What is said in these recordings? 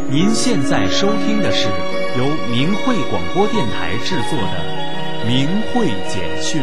您现在收听的是由明慧广播电台制作的《明慧简讯》。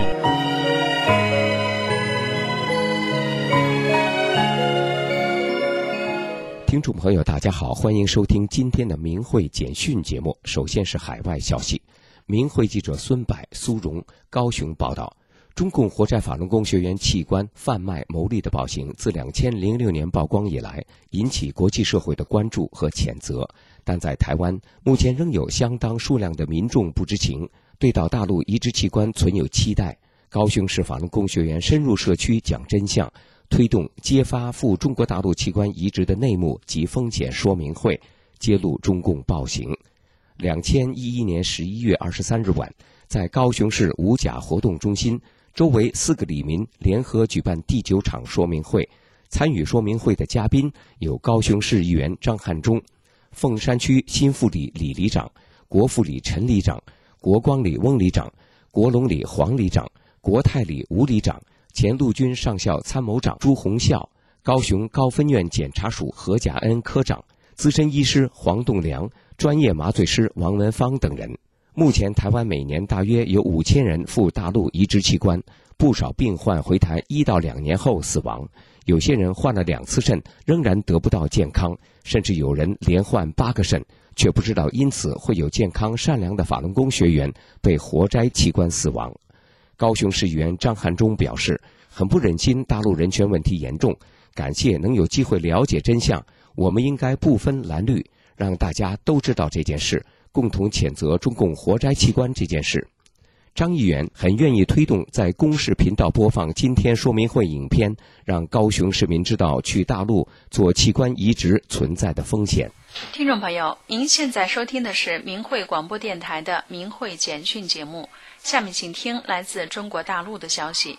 听众朋友大家好，欢迎收听今天的明慧简讯节目。首先是海外消息，明慧记者孙柏、苏荣高雄报道，中共活摘法轮功学员器官贩卖牟利的暴行自2006年曝光以来，引起国际社会的关注和谴责。但在台湾，目前仍有相当数量的民众不知情，对到大陆移植器官存有期待。高雄市法轮功学员深入社区讲真相，推动揭发赴中国大陆器官移植的内幕及风险说明会，揭露中共暴行。2011年11月23日晚，在高雄市五甲活动中心周围4个里民联合举办第9场说明会。参与说明会的嘉宾有高雄市议员张汉忠、凤山区新富里李里长、国富里陈里长、国光里翁里长、国龙里黄里长、国泰里吴里长、前陆军上校参谋长朱洪孝、高雄高分院检察署何甲恩科长、资深医师黄栋梁、专业麻醉师王文芳等人。目前台湾每年大约有5000人赴大陆移植器官，不少病患回台1到2年后死亡，有些人换了2次肾仍然得不到健康，甚至有人连换8个肾，却不知道因此会有健康善良的法轮功学员被活摘器官死亡。高雄市议员张汉忠表示，很不忍心大陆人权问题严重，感谢能有机会了解真相，我们应该不分蓝绿，让大家都知道这件事，共同谴责中共活摘器官这件事。张议员很愿意推动在公视频道播放今天说明会影片，让高雄市民知道去大陆做器官移植存在的风险。 听众朋友，您现在收听的是明慧广播电台的明慧简讯节目，下面请听来自中国大陆的消息。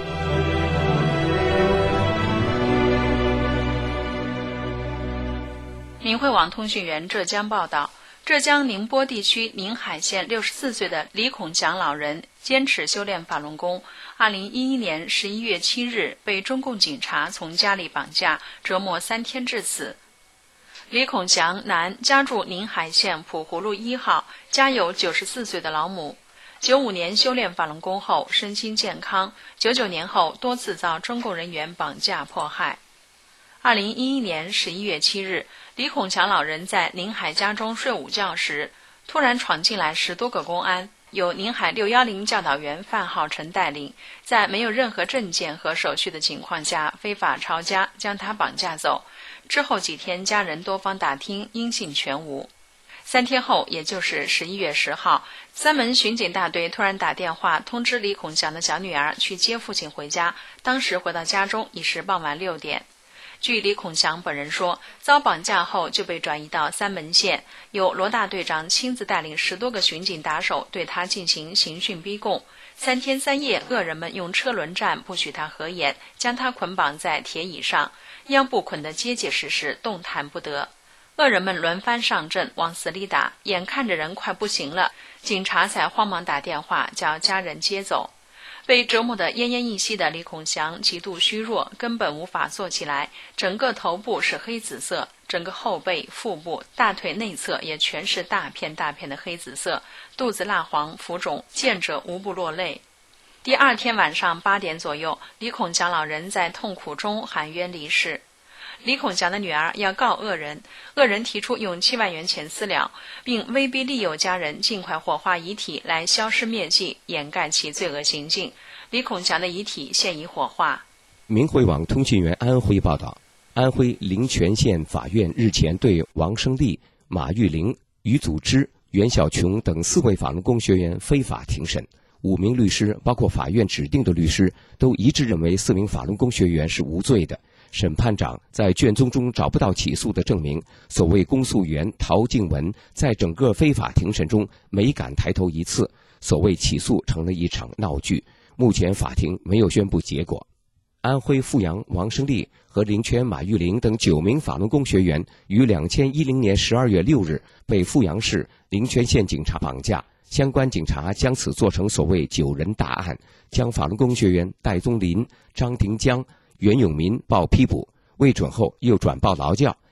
明慧网通讯员浙江报道，浙江宁波地区宁海县64岁的李孔祥老人坚持修炼法轮功，2011年11月7日被中共警察从家里绑架，折磨3天致死。李孔祥男，家住宁海县普葫芦1号，家有94岁的老母。95年修炼法轮功后身心健康，99年后多次遭中共人员绑架迫害。2011年11月7日，李孔祥老人在宁海家中睡午觉时，突然闯进来10多个公安，由宁海610教导员范浩成带领，在没有任何证件和手续的情况下非法抄家，将他绑架走。之后几天，家人多方打听，音信全无。3天后，也就是11月10号，三门巡警大队突然打电话通知李孔祥的小女儿去接父亲回家，当时回到家中已是傍晚6点。据李孔祥本人说，遭绑架后就被转移到三门县，由罗大队长亲自带领10多个巡警打手对他进行刑讯逼供。3天3夜，恶人们用车轮战不许他合眼，将他捆绑在铁椅上，腰部捆得结结实实，动弹不得。恶人们轮番上阵，往死里打，眼看着人快不行了，警察才慌忙打电话叫家人接走。被折磨得奄奄一息的李孔祥极度虚弱，根本无法坐起来，整个头部是黑紫色，整个后背、腹部、大腿内侧也全是大片大片的黑紫色，肚子蜡黄浮肿，见者无不落泪。第2天晚上8点左右，李孔祥老人在痛苦中含冤离世。李孔祥的女儿要告恶人，恶人提出用7万元钱私了，并威逼利诱家人尽快火化遗体来消尸灭迹，掩盖其罪恶行径。李孔祥的遗体现已火化。 明慧网通讯员安徽报道，安徽灵泉县法院日前对王胜利、马玉玲、于祖之、袁小琼等4位法轮功学员非法庭审。5名律师，包括法院指定的律师，都一致认为4名法轮功学员是无罪的。审判长在卷宗中找不到起诉的证明，所谓公诉员陶静文在整个非法庭审中没敢抬头一次，所谓起诉成了一场闹剧。目前法庭没有宣布结果。安徽阜阳王胜利和灵泉马玉玲等9名法轮功学员于2010年12月6日被阜阳市灵泉县警察绑架，相关警察将此做成所谓9人大案，将法轮功学员戴宗林、张廷江、袁永民报批捕，未准后又转报劳教，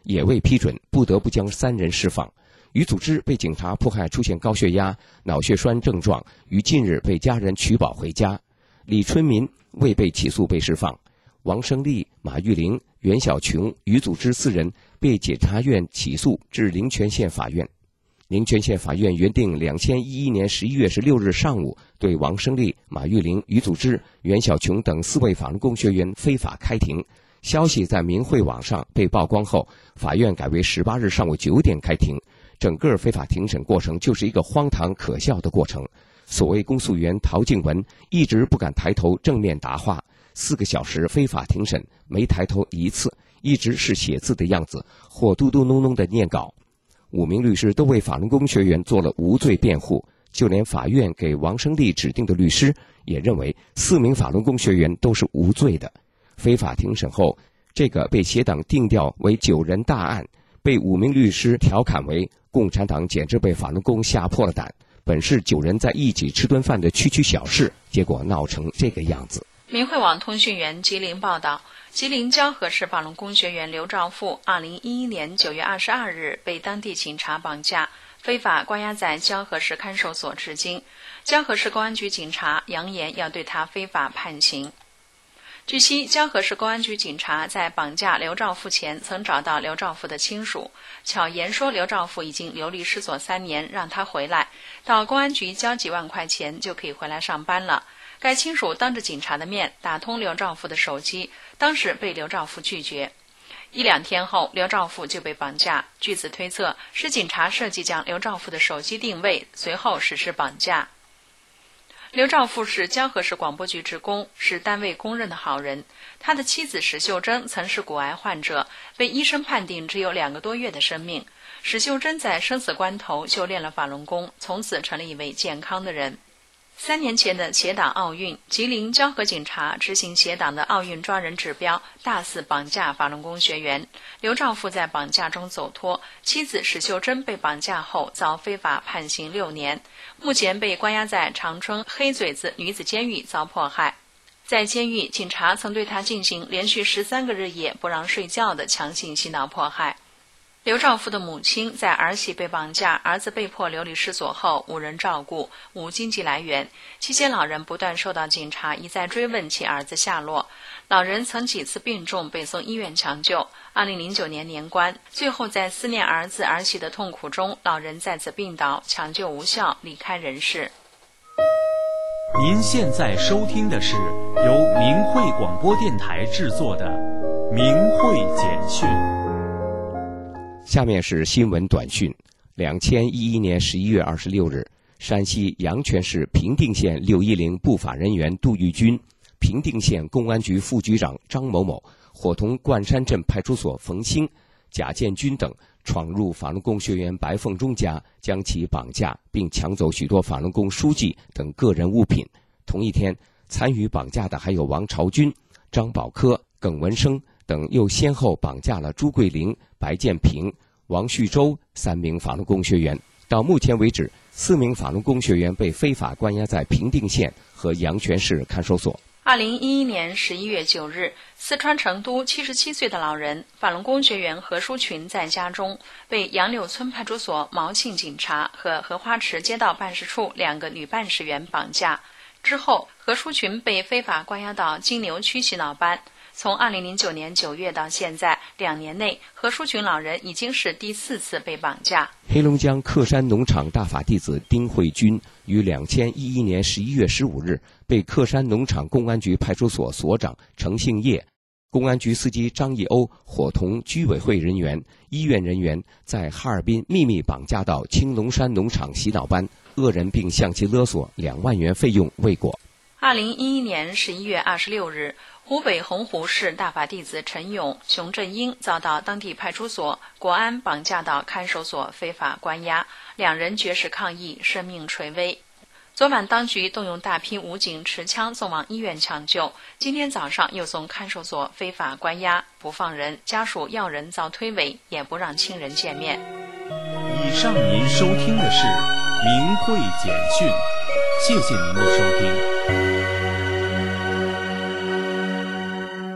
也未批准，不得不将3人释放。于祖之被警察迫害出现高血压、脑血栓症状，于近日被家人取保回家。李春民未被起诉被释放。王胜利、马玉玲、袁小琼、于祖之4人被检察院起诉至灵泉县法院。灵泉县法院原定2011年11月16日上午对王胜利、马玉玲、于祖之、袁小琼等4位法轮功学员非法开庭。消息在明慧网上被曝光后，法院改为18日上午9点开庭。整个非法庭审过程就是一个荒唐可笑的过程。所谓公诉员陶静文一直不敢抬头正面答话，4个小时非法庭审没抬头一次，一直是写字的样子，或嘟嘟哝哝的念稿。5名律师都为法轮功学员做了无罪辩护，就连法院给王胜利指定的律师也认为4名法轮功学员都是无罪的。非法庭审后，这个被协党定调为9人大案，被5名律师调侃为共产党简直被法轮功吓破了胆，本是9人在一起吃顿饭的区区小事，结果闹成这个样子。 明慧网通讯员吉林报道，吉林蛟河市法轮功学员刘兆富2011年9月22日被当地警察绑架，非法关押在蛟河市看守所至今。蛟河市公安局警察扬言要对他非法判刑。据悉，蛟河市公安局警察在绑架刘兆富前曾找到刘兆富的亲属，巧言说刘兆富已经流离失所3年，让他回来，到公安局交几万块钱就可以回来上班了。该亲属当着警察的面打通刘兆富的手机，当时被刘兆富拒绝。1、2天后，刘兆富就被绑架。据此推测，是警察设计将刘兆富的手机定位，随后实施绑架。刘兆富是蛟河市广播局职工，是单位公认的好人。他的妻子史秀珍曾是骨癌患者，被医生判定只有2个多月的生命。史秀珍在生死关头修炼了法轮功，从此成了一位健康的人。3年前的协党奥运，吉林蛟河警察执行协党的奥运抓人指标，大肆绑架法轮功学员。刘兆富在绑架中走脱，妻子史秀珍被绑架后遭非法判刑6年，目前被关押在长春黑嘴子女子监狱遭迫害。在监狱，警察曾对他进行连续13个日夜不让睡觉的强行洗脑迫害。刘兆富的母亲在儿媳被绑架、儿子被迫流离失所后无人照顾、无经济来源，期间老人不断受到警察一再追问其儿子下落。老人曾几次病重被送医院抢救，2009年年关，最后在思念儿子儿媳的痛苦中，老人再次病倒，抢救无效离开人世。 您现在收听的是由明慧广播电台制作的《明慧简讯》。 下面是新闻短讯。2011年11月26日，山西阳泉市平定县610不法人员杜玉军、平定县公安局副局长张某某伙同冠山镇派出所冯兴、贾建军等闯入法轮功学员白凤中家，将其绑架并抢走许多法轮功书籍等个人物品。同一天，参与绑架的还有王朝军、张宝科、耿文生等，又先后绑架了朱桂玲、白建平、王旭洲3名法轮功学员。到目前为止，4名法轮功学员被非法关押在平定县和阳泉市看守所。 2011年11月9日，四川成都77岁的老人法轮功学员何淑群在家中被杨柳村派出所毛庆警察和荷花池街道办事处2个女办事员绑架。之后，何淑群被非法关押到金牛区洗脑班。从2009年9月到现在2年内，何淑群老人已经是第4次被绑架。 黑龙江克山农场大法弟子丁慧军于2011年11月15日被克山农场公安局派出所所长程姓业、公安局司机张义欧伙同居委会人员、医院人员在哈尔滨秘密绑架到青龙山农场洗脑班，恶人并向其勒索2万元费用未果。 2011年11月26日，湖北洪湖市大法弟子陈勇、熊振英遭到当地派出所、国安绑架到看守所非法关押，2人绝食抗议，生命垂危。昨晚当局动用大批武警持枪送往医院抢救，今天早上又从看守所非法关押，不放人，家属要人遭推诿，也不让亲人见面。 以上您收听的是明慧简讯，谢谢您的收听。